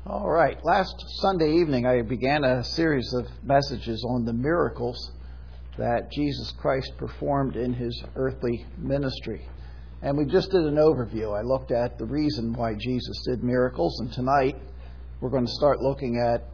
All right. Last Sunday evening, I began a series of messages on the miracles that Jesus Christ performed in his earthly ministry. And we just did an overview. I looked at the reason why Jesus did miracles, and tonight we're going to start looking at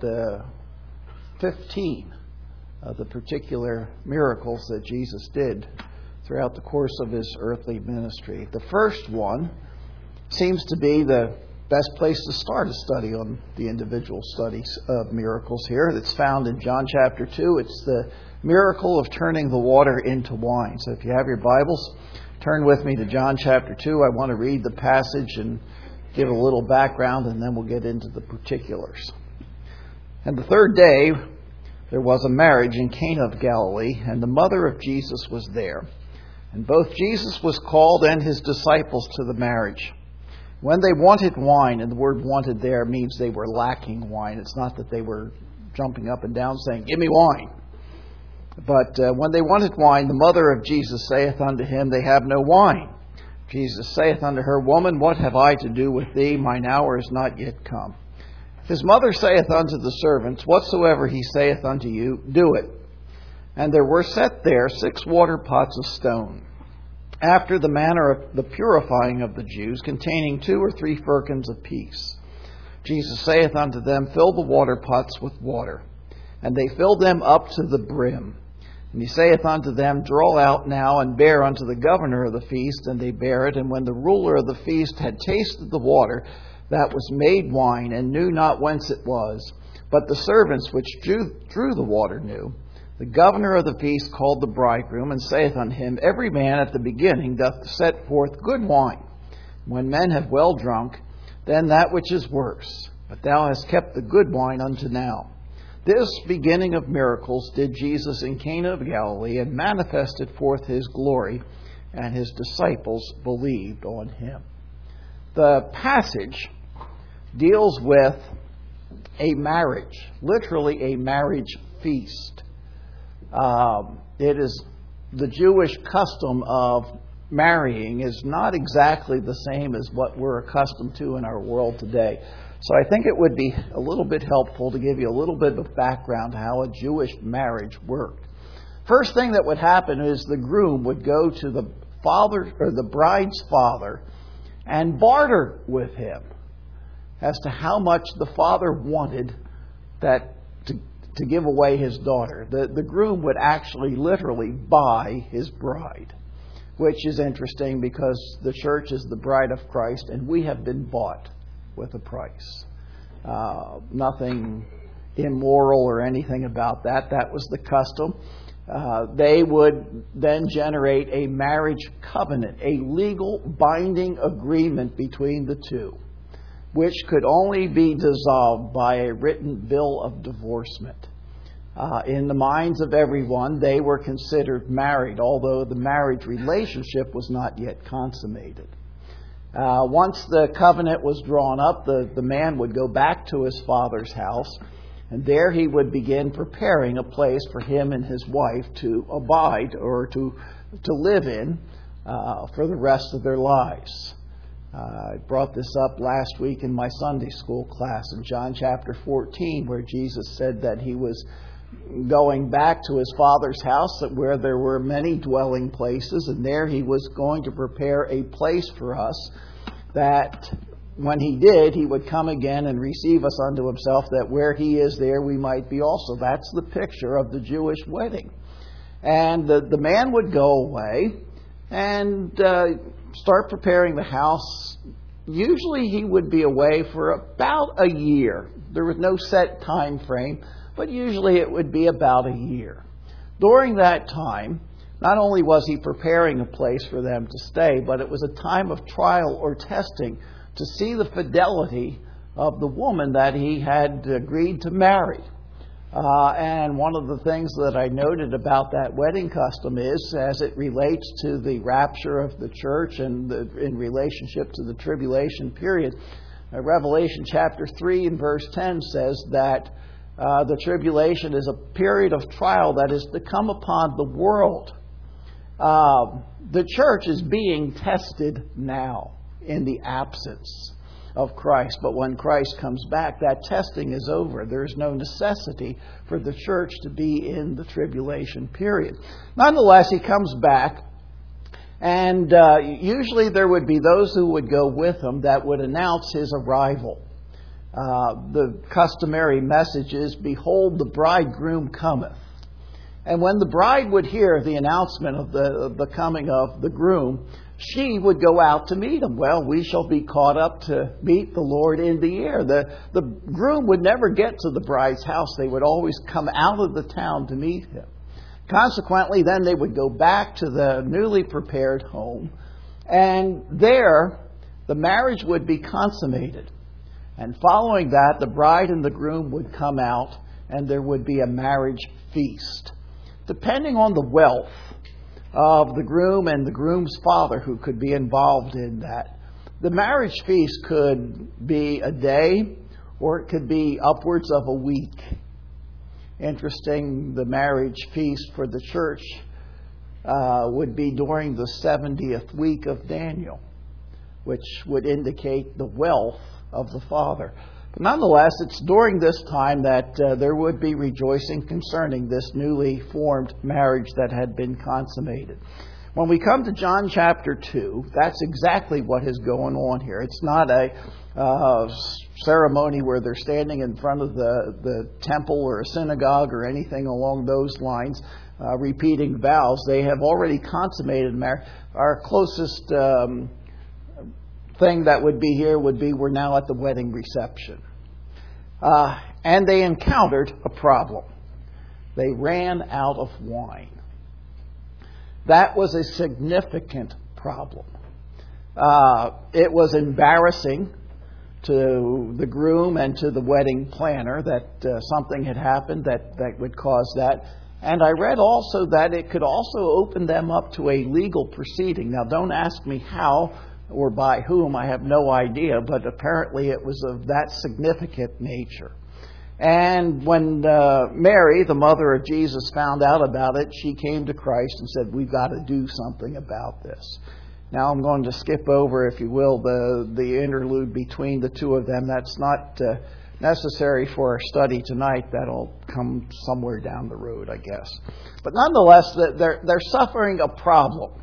15 of the particular miracles that Jesus did throughout the course of his earthly ministry. The first one seems to be the best place to start a study on the individual studies of miracles here. It's found in John chapter 2. It's the miracle of turning the water into wine. So if you have your Bibles, turn with me to John chapter 2. I want to read the passage and give a little background, and then we'll get into the particulars. And the third day, there was a marriage in Cana of Galilee, and the mother of Jesus was there. And both Jesus was called and his disciples to the marriage. When they wanted wine, and the word wanted there means they were lacking wine. It's not that they were jumping up and down saying, "Give me wine." But when they wanted wine, the mother of Jesus saith unto him, They have no wine. Jesus saith unto her, Woman, what have I to do with thee? Mine hour is not yet come. His mother saith unto the servants, Whatsoever he saith unto you, do it. And there were set there 6 water pots of stone, after the manner of the purifying of the Jews, containing 2 or 3 firkins apiece. Jesus saith unto them, Fill the water pots with water. And they filled them up to the brim. And he saith unto them, Draw out now, and bear unto the governor of the feast. And they bare it. And when the ruler of the feast had tasted the water that was made wine, and knew not whence it was, but the servants which drew the water knew, the governor of the feast called the bridegroom, and saith unto him, Every man at the beginning doth set forth good wine. When men have well drunk, then that which is worse. But thou hast kept the good wine unto now. This beginning of miracles did Jesus in Cana of Galilee, and manifested forth his glory, and his disciples believed on him. The passage deals with a marriage, literally a marriage feast. It is the Jewish custom of marrying is not exactly the same as what we're accustomed to in our world today. So I think it would be a little bit helpful to give you a little bit of background how a Jewish marriage worked. First thing that would happen is the groom would go to the father or the bride's father and barter with him as to how much the father wanted that to give away his daughter. The groom would actually literally buy his bride, which is interesting because the church is the bride of Christ and we have been bought with a price. Nothing immoral or anything about that. That was the custom. They would then generate a marriage covenant, a legal binding agreement between the two, which could only be dissolved by a written bill of divorcement. In the minds of everyone, they were considered married, although the marriage relationship was not yet consummated. Once the covenant was drawn up, the man would go back to his father's house, and there he would begin preparing a place for him and his wife to abide or to live in for the rest of their lives. I brought this up last week in my Sunday school class in John chapter 14, where Jesus said that he was going back to his father's house where there were many dwelling places, and there he was going to prepare a place for us, that when he did, he would come again and receive us unto himself, that where he is, there we might be also. That's the picture of the Jewish wedding. And the man would go away and start preparing the house. Usually he would be away for about a year. There was no set time frame, but usually it would be about a year. During that time, not only was he preparing a place for them to stay, but it was a time of trial or testing to see the fidelity of the woman that he had agreed to marry. And one of the things that I noted about that wedding custom is, as it relates to the rapture of the church and in relationship to the tribulation period, Revelation chapter 3 and verse 10 says that the tribulation is a period of trial that is to come upon the world. The church is being tested now in the absence of Christ. But when Christ comes back, that testing is over. There is no necessity for the church to be in the tribulation period. Nonetheless, he comes back, and usually there would be those who would go with him that would announce his arrival. The customary message is, "Behold, the bridegroom cometh." And when the bride would hear the announcement of the coming of the groom, she would go out to meet him. Well, we shall be caught up to meet the Lord in the air. The groom would never get to the bride's house. They would always come out of the town to meet him. Consequently, then they would go back to the newly prepared home, and there the marriage would be consummated. And following that, the bride and the groom would come out, and there would be a marriage feast. Depending on the wealth of the groom and the groom's father who could be involved in that, the marriage feast could be a day or it could be upwards of a week. Interesting, the marriage feast for the church would be during the 70th week of Daniel, which would indicate the wealth of the father. But nonetheless, it's during this time that there would be rejoicing concerning this newly formed marriage that had been consummated. When we come to John chapter 2, that's exactly what is going on here. It's not a ceremony where they're standing in front of the temple or a synagogue or anything along those lines, repeating vows. They have already consummated marriage. Our closest thing that would be here would be we're now at the wedding reception. And they encountered a problem. They ran out of wine. That was a significant problem. It was embarrassing to the groom and to the wedding planner that something had happened that would cause that. And I read also that it could also open them up to a legal proceeding. Now, don't ask me how or by whom, I have no idea, but apparently it was of that significant nature. And when Mary, the mother of Jesus, found out about it, she came to Christ and said, "We've got to do something about this." Now I'm going to skip over, if you will, the interlude between the two of them. That's not necessary for our study tonight. That'll come somewhere down the road, I guess. But nonetheless, they're suffering a problem.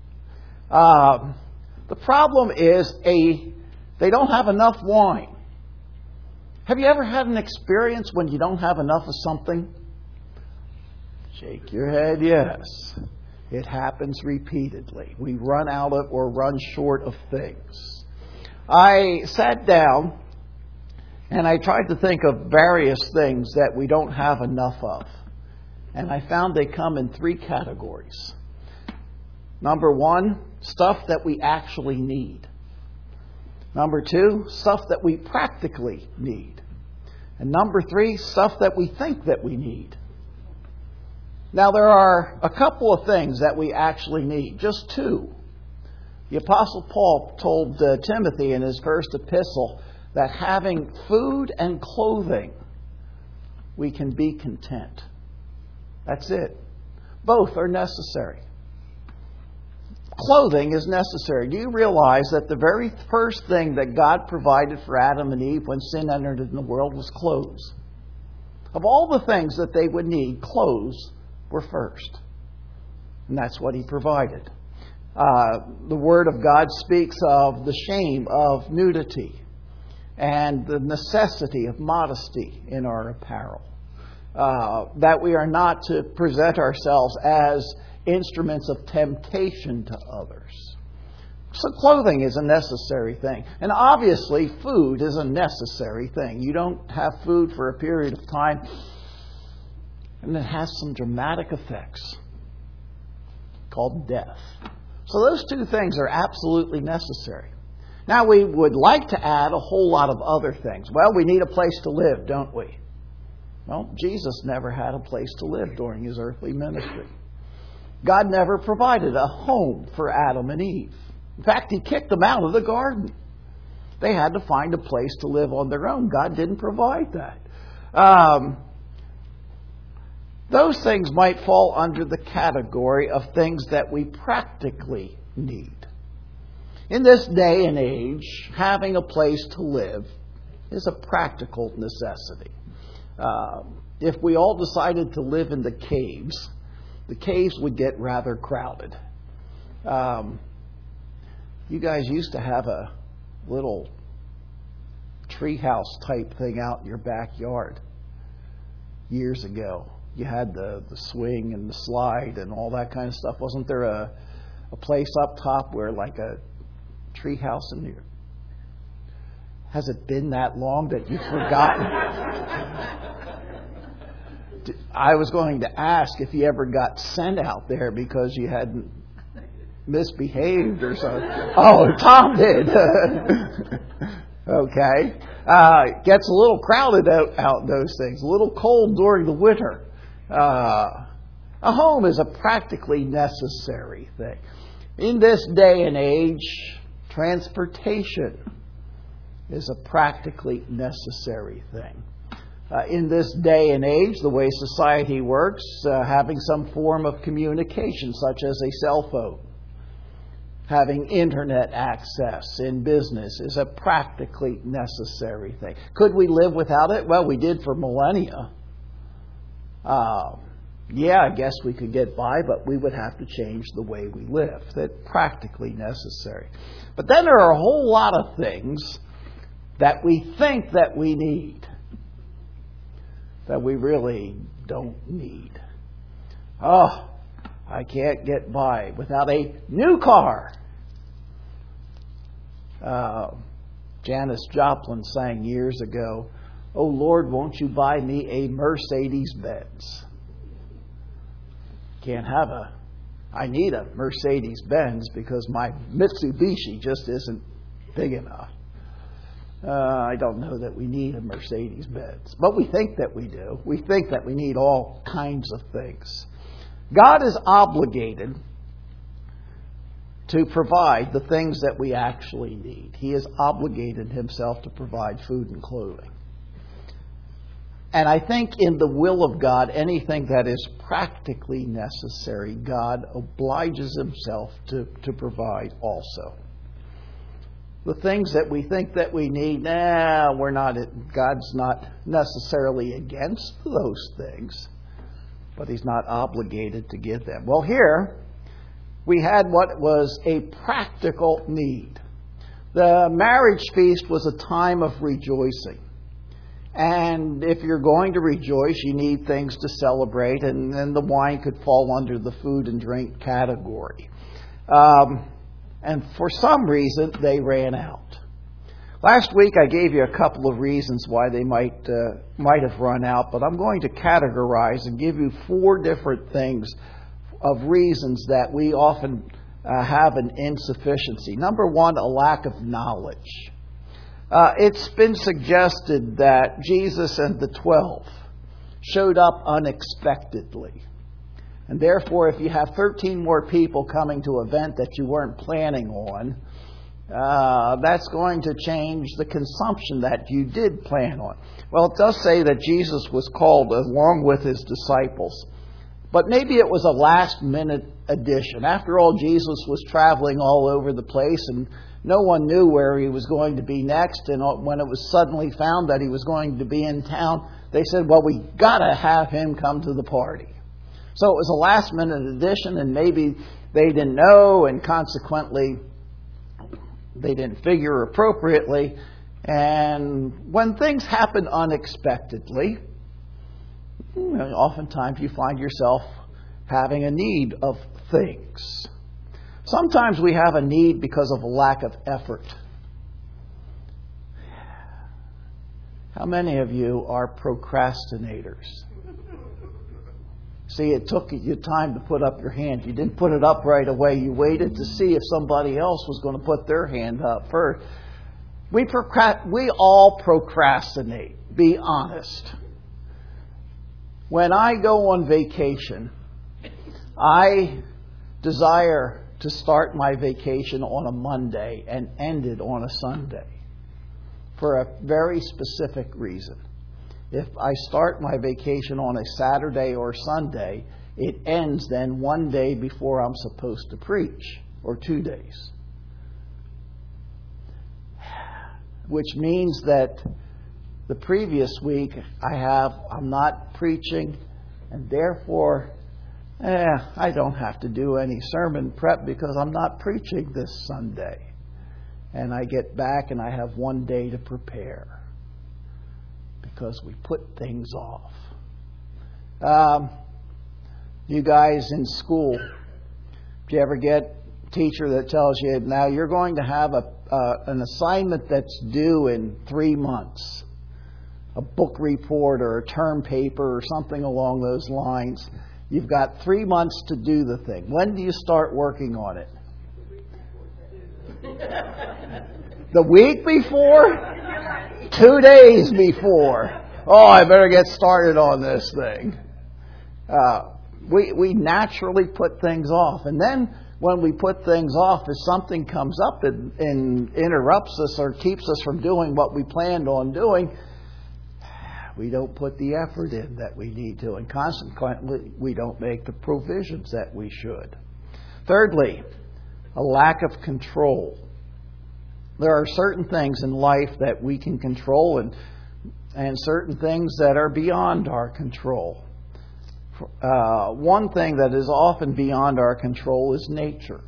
The problem is they don't have enough wine. Have you ever had an experience when you don't have enough of something? Shake your head, yes. It happens repeatedly. We run out of or run short of things. I sat down and I tried to think of various things that we don't have enough of. And I found they come in three categories. Number one, stuff that we actually need. Number two, stuff that we practically need. And number three, stuff that we think that we need. Now, there are a couple of things that we actually need, just two. The Apostle Paul told Timothy in his first epistle that having food and clothing, we can be content. That's it. Both are necessary. Clothing is necessary. Do you realize that the very first thing that God provided for Adam and Eve when sin entered in the world was clothes? Of all the things that they would need, clothes were first. And that's what He provided. The Word of God speaks of the shame of nudity and the necessity of modesty in our apparel. That we are not to present ourselves as instruments of temptation to others. So clothing is a necessary thing. And obviously food is a necessary thing. You don't have food for a period of time and it has some dramatic effects called death. So those two things are absolutely necessary. Now we would like to add a whole lot of other things. Well, we need a place to live, don't we? Well, Jesus never had a place to live during His earthly ministry. God never provided a home for Adam and Eve. In fact, He kicked them out of the garden. They had to find a place to live on their own. God didn't provide that. Those things might fall under the category of things that we practically need. In this day and age, having a place to live is a practical necessity. If we all decided to live in the caves would get rather crowded. You guys used to have a little treehouse type thing out in your backyard years ago. You had the swing and the slide and all that kind of stuff. Wasn't there a place up top where like a treehouse in there? Has it been that long that you've forgotten? I was going to ask if you ever got sent out there because you hadn't misbehaved or something. Oh, Tom did. Okay. It gets a little crowded out those things. A little cold during the winter. A home is a practically necessary thing. In this day and age, transportation is a practically necessary thing. In this day and age, the way society works, having some form of communication, such as a cell phone, having internet access in business is a practically necessary thing. Could we live without it? Well, we did for millennia. I guess we could get by, but we would have to change the way we live. That's practically necessary. But then there are a whole lot of things that we think that we need that we really don't need. Oh, I can't get by without a new car. Janis Joplin sang years ago, "Oh Lord, won't you buy me a Mercedes-Benz?" I need a Mercedes-Benz because my Mitsubishi just isn't big enough. I don't know that we need a Mercedes-Benz, but we think that we do. We think that we need all kinds of things. God is obligated to provide the things that we actually need. He has obligated himself to provide food and clothing. And I think in the will of God, anything that is practically necessary, God obliges himself to provide also. The things that we think that we need, God's not necessarily against those things, but he's not obligated to give them. Well, here we had what was a practical need. The marriage feast was a time of rejoicing. And if you're going to rejoice, you need things to celebrate, and then the wine could fall under the food and drink category. And for some reason, they ran out. Last week, I gave you a couple of reasons why they might have run out, but I'm going to categorize and give you 4 different things of reasons that we often have an insufficiency. Number 1, a lack of knowledge. It's been suggested that Jesus and the 12 showed up unexpectedly. And therefore, if you have 13 more people coming to an event that you weren't planning on, that's going to change the consumption that you did plan on. Well, it does say that Jesus was called along with his disciples. But maybe it was a last-minute addition. After all, Jesus was traveling all over the place, and no one knew where he was going to be next. And when it was suddenly found that he was going to be in town, they said, well, we've got to have him come to the party. So it was a last-minute addition, and maybe they didn't know, and consequently, they didn't figure appropriately. And when things happen unexpectedly, oftentimes you find yourself having a need of things. Sometimes we have a need because of a lack of effort. How many of you are procrastinators? See, it took you time to put up your hand. You didn't put it up right away. You waited to see if somebody else was going to put their hand up first. We all procrastinate. Be honest. When I go on vacation, I desire to start my vacation on a Monday and end it on a Sunday for a very specific reason. If I start my vacation on a Saturday or Sunday, it ends then one day before I'm supposed to preach, or 2 days. which means that the previous week I'm not preaching, and therefore I don't have to do any sermon prep because I'm not preaching this Sunday. And I get back and I have one day to prepare because we put things off. You guys in school, do you ever get a teacher that tells you, now you're going to have an assignment that's due in 3 months? A book report or a term paper or something along those lines. You've got 3 months to do the thing. When do you start working on it? The week before? 2 days before. Oh, I better get started on this thing. We naturally put things off. And then when we put things off, if something comes up and interrupts us or keeps us from doing what we planned on doing, we don't put the effort in that we need to, and consequently, we don't make the provisions that we should. Thirdly, a lack of control. There are certain things in life that we can control and certain things that are beyond our control. One thing that is often beyond our control is nature.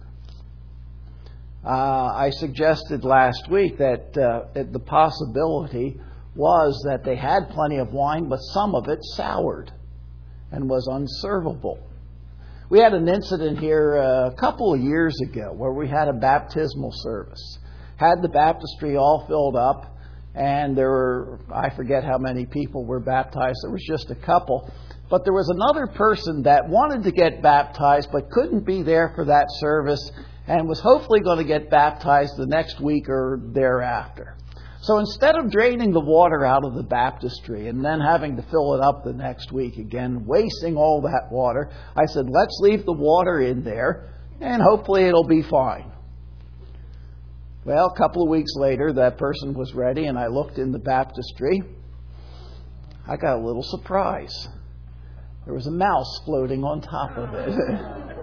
I suggested last week that the possibility was that they had plenty of wine, but some of it soured and was unservable. We had an incident here a couple of years ago where we had a baptismal service. Had the baptistry all filled up, and there were, I forget how many people were baptized. There was just a couple. But there was another person that wanted to get baptized but couldn't be there for that service and was hopefully going to get baptized the next week or thereafter. So instead of draining the water out of the baptistry and then having to fill it up the next week again, wasting all that water, I said, let's leave the water in there and hopefully it'll be fine. Well, a couple of weeks later, that person was ready and I looked in the baptistry. I got a little surprise. There was a mouse floating on top of it.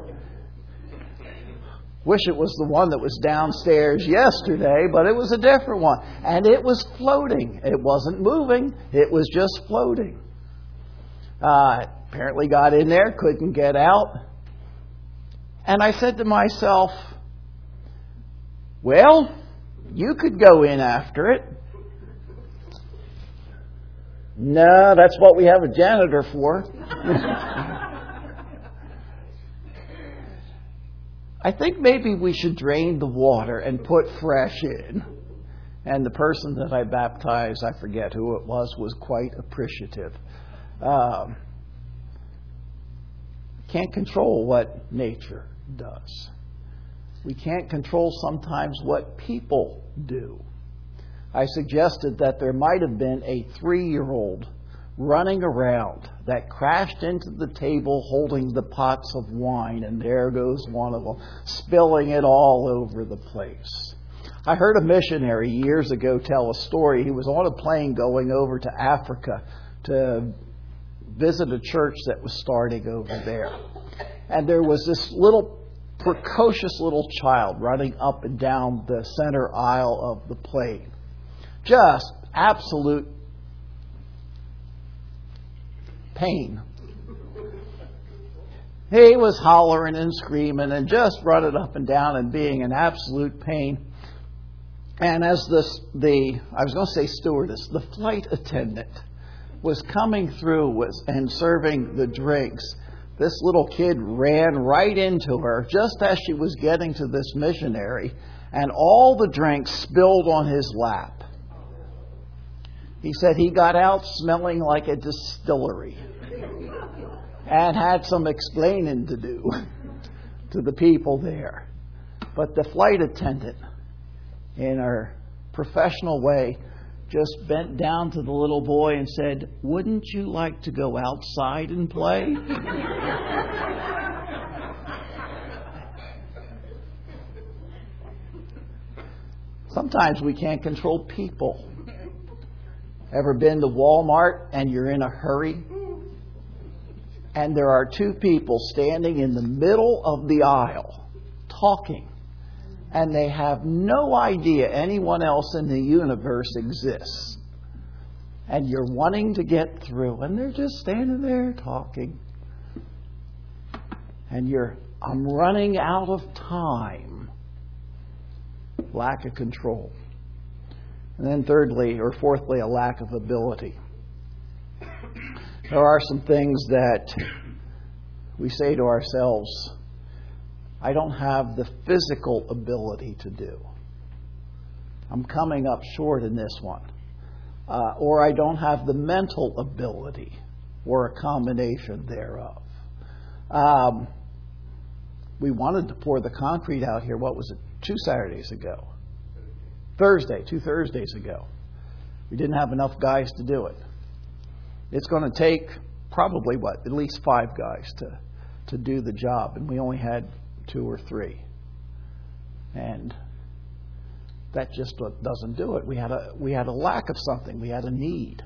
Wish it was the one that was downstairs yesterday, but it was a different one. And it was floating. It wasn't moving. It was just floating. Apparently got in there, couldn't get out. And I said to myself, well, you could go in after it. No, that's what we have a janitor for. I think maybe we should drain the water and put fresh in. And the person that I baptized, I forget who it was quite appreciative. Can't control what nature does. We can't control sometimes what people do. I suggested that there might have been a 3-year-old running around that crashed into the table holding the pots of wine, and there goes one of them, spilling it all over the place. I heard a missionary years ago tell a story. He was on a plane going over to Africa to visit a church that was starting over there. And there was this little precocious little child running up and down the center aisle of the plane. Just absolute pain. He was hollering and screaming and just running up and down and being in absolute pain. And as the flight attendant was coming through and serving the drinks, this little kid ran right into her just as she was getting to this missionary, and all the drinks spilled on his lap. He said he got out smelling like a distillery and had some explaining to do to the people there. But the flight attendant, in her professional way, just bent down to the little boy and said, "Wouldn't you like to go outside and play?" Sometimes we can't control people. Ever been to Walmart and you're in a hurry? And there are 2 people standing in the middle of the aisle talking. and they have no idea anyone else in the universe exists. And you're wanting to get through, and they're just standing there talking. And I'm running out of time. Lack of control. And then fourthly, a lack of ability. There are some things that we say to ourselves, I don't have the physical ability to do. I'm coming up short in this one. Or I don't have the mental ability, or a combination thereof. We wanted to pour the concrete out here, 2 Saturdays ago? Two Thursdays ago. We didn't have enough guys to do it. It's going to take probably, at least 5 guys to do the job, and we only had 2 or 3. And that just doesn't do it. We had a lack of something. We had a need.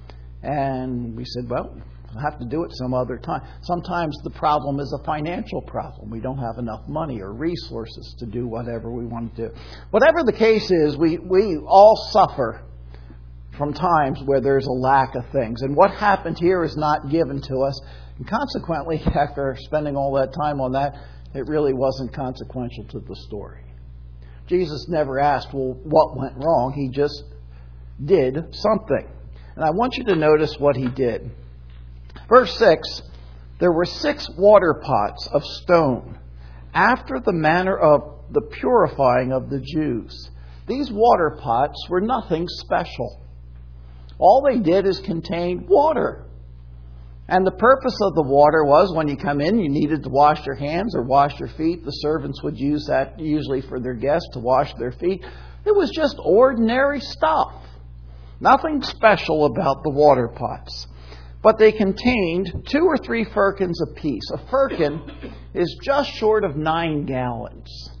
And we said, well, we'll have to do it some other time. Sometimes the problem is a financial problem. We don't have enough money or resources to do whatever we want to do. Whatever the case is, we all suffer from times where there's a lack of things. And what happened here is not given to us. And consequently, after spending all that time on that, it really wasn't consequential to the story. Jesus never asked, well, what went wrong? He just did something. And I want you to notice what he did. Verse 6, there were 6 water pots of stone, after the manner of the purifying of the Jews. These water pots were nothing special. All they did is contain water. And the purpose of the water was, when you come in, you needed to wash your hands or wash your feet. The servants would use that usually for their guests to wash their feet. It was just ordinary stuff. Nothing special about the water pots. But they contained 2 or 3 firkins apiece. A firkin is just short of 9 gallons.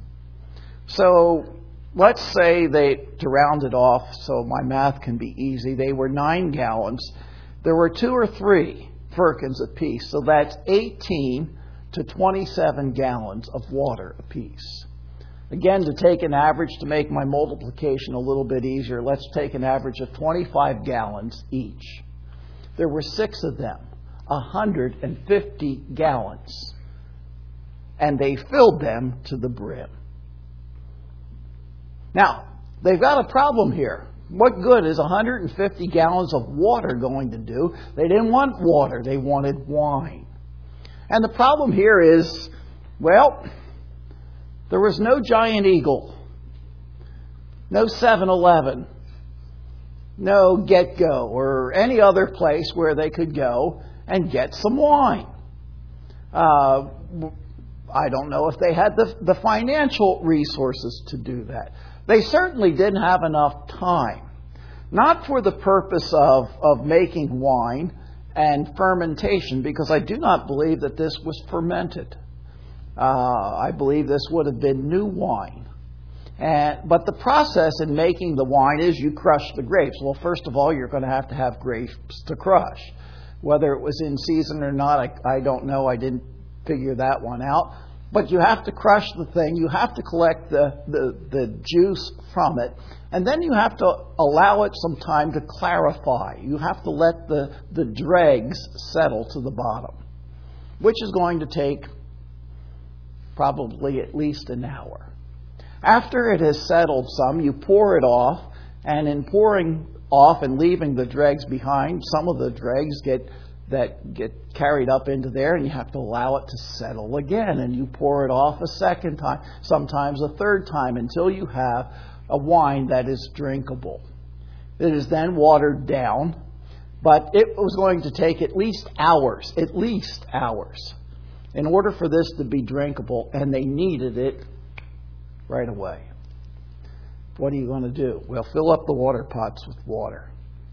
So let's say to round it off so my math can be easy, they were 9 gallons. There were 2 or 3 firkins apiece. So that's 18 to 27 gallons of water apiece. Again, to take an average, to make my multiplication a little bit easier, let's take an average of 25 gallons each. There were 6 of them, 150 gallons. And they filled them to the brim. Now, they've got a problem here. What good is 150 gallons of water going to do? They didn't want water. They wanted wine. And the problem here is, well, there was no Giant Eagle, no 7-Eleven, no Get-Go, or any other place where they could go and get some wine. I don't know if they had the financial resources to do that. They certainly didn't have enough time. Not for the purpose of making wine and fermentation, because I do not believe that this was fermented. I believe this would have been new wine. But the process in making the wine is you crush the grapes. Well, first of all, you're going to have grapes to crush. Whether it was in season or not, I don't know. I didn't figure that one out. But you have to crush the thing. You have to collect the juice from it. And then you have to allow it some time to clarify. You have to let the dregs settle to the bottom, which is going to take probably at least an hour. After it has settled some, you pour it off. And in pouring off and leaving the dregs behind, some of the dregs get carried up into there, and you have to allow it to settle again. And you pour it off a second time, sometimes a third time, until you have a wine that is drinkable. It is then watered down, but it was going to take at least hours, in order for this to be drinkable, and they needed it right away. What are you going to do? Well, fill up the water pots with water.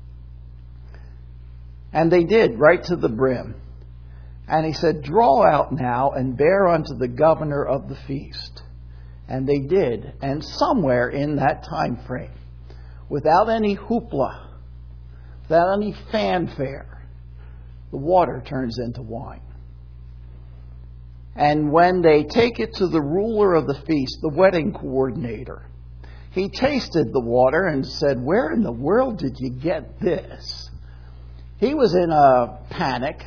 And they did, right to the brim. And he said, draw out now and bear unto the governor of the feast. And they did. And somewhere in that time frame, without any hoopla, without any fanfare, the water turns into wine. And when they take it to the ruler of the feast, the wedding coordinator, he tasted the water and said, "Where in the world did you get this?" He was in a panic.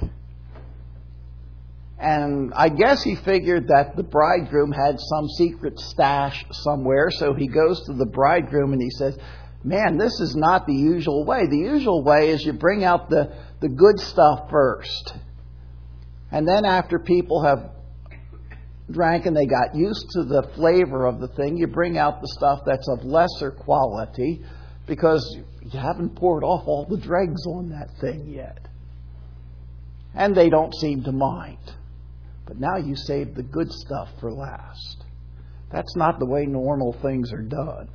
And I guess he figured that the bridegroom had some secret stash somewhere. So he goes to the bridegroom and he says, "Man, this is not the usual way. The usual way is you bring out the good stuff first. And then after people have drank and they got used to the flavor of the thing, you bring out the stuff that's of lesser quality because you haven't poured off all the dregs on that thing yet." And they don't seem to mind. But now you save the good stuff for last. That's not the way normal things are done.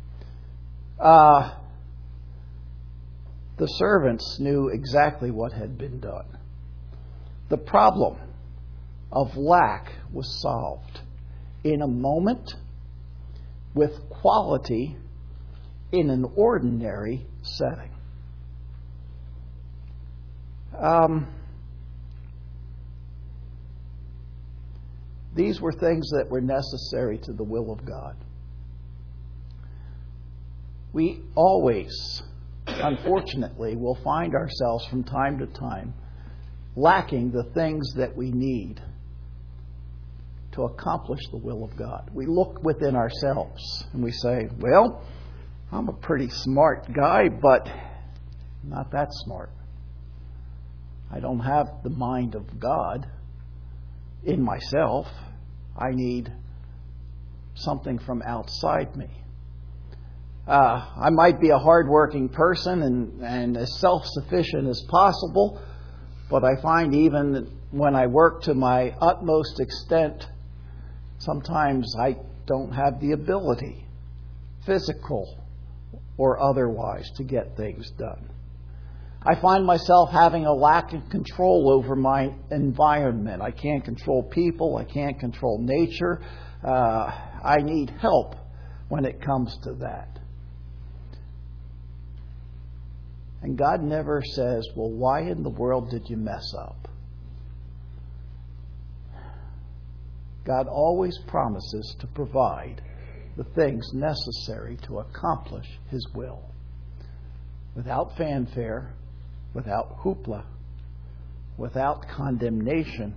The servants knew exactly what had been done. The problem of lack was solved in a moment with quality in an ordinary setting. These were things that were necessary to the will of God. We always, unfortunately, will find ourselves from time to time lacking the things that we need to accomplish the will of God. We look within ourselves and we say, "Well, I'm a pretty smart guy, but not that smart. I don't have the mind of God in myself. I need something from outside me. I might be a hard-working person and as self-sufficient as possible, but I find even when I work to my utmost extent, sometimes I don't have the ability, physical or otherwise, to get things done. I find myself having a lack of control over my environment. I can't control people. I can't control nature. I need help when it comes to that." And God never says, "Well, why in the world did you mess up?" God always promises to provide the things necessary to accomplish His will. Without fanfare, without hoopla, without condemnation.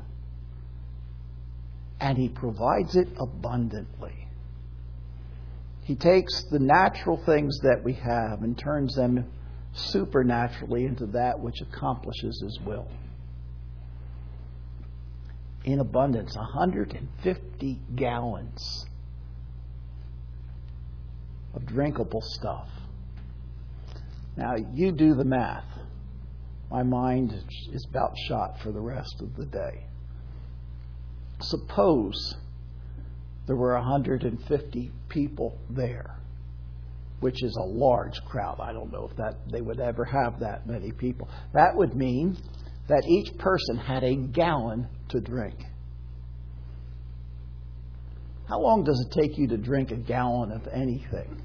And He provides it abundantly. He takes the natural things that we have and turns them supernaturally into that which accomplishes His will. In abundance, 150 gallons of drinkable stuff. Now, you do the math. My mind is about shot for the rest of the day. Suppose there were 150 people there, which is a large crowd. I don't know if they would ever have that many people. That would mean that each person had a gallon to drink. How long does it take you to drink a gallon of anything?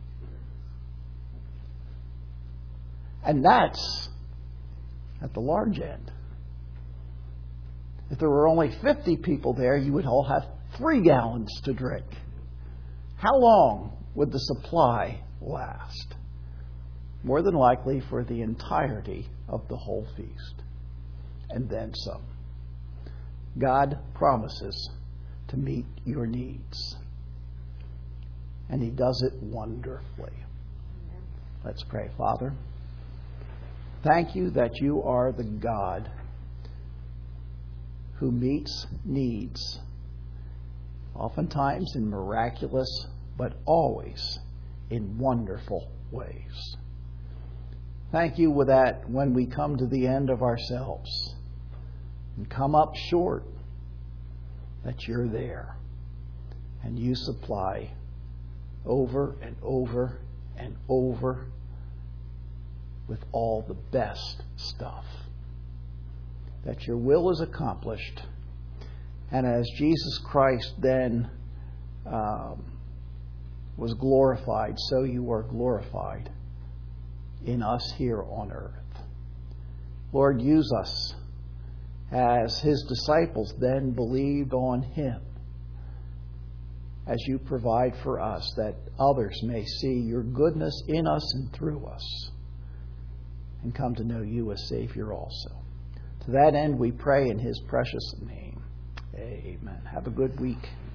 And that's at the large end. If there were only 50 people there, you would all have 3 gallons to drink. How long would the supply last? More than likely for the entirety of the whole feast. And then some. God promises to meet your needs. And He does it wonderfully. Let's pray. Father, thank You that You are the God who meets needs, oftentimes in miraculous, but always in wonderful ways. Thank You that when we come to the end of ourselves and come up short, that You're there and You supply over and over and over with all the best stuff. That Your will is accomplished. And as Jesus Christ then was glorified, so You are glorified in us here on earth. Lord, use us as His disciples then believed on Him, as You provide for us, that others may see Your goodness in us and through us, and come to know You as Savior also. To that end we pray in His precious name. Amen. Have a good week.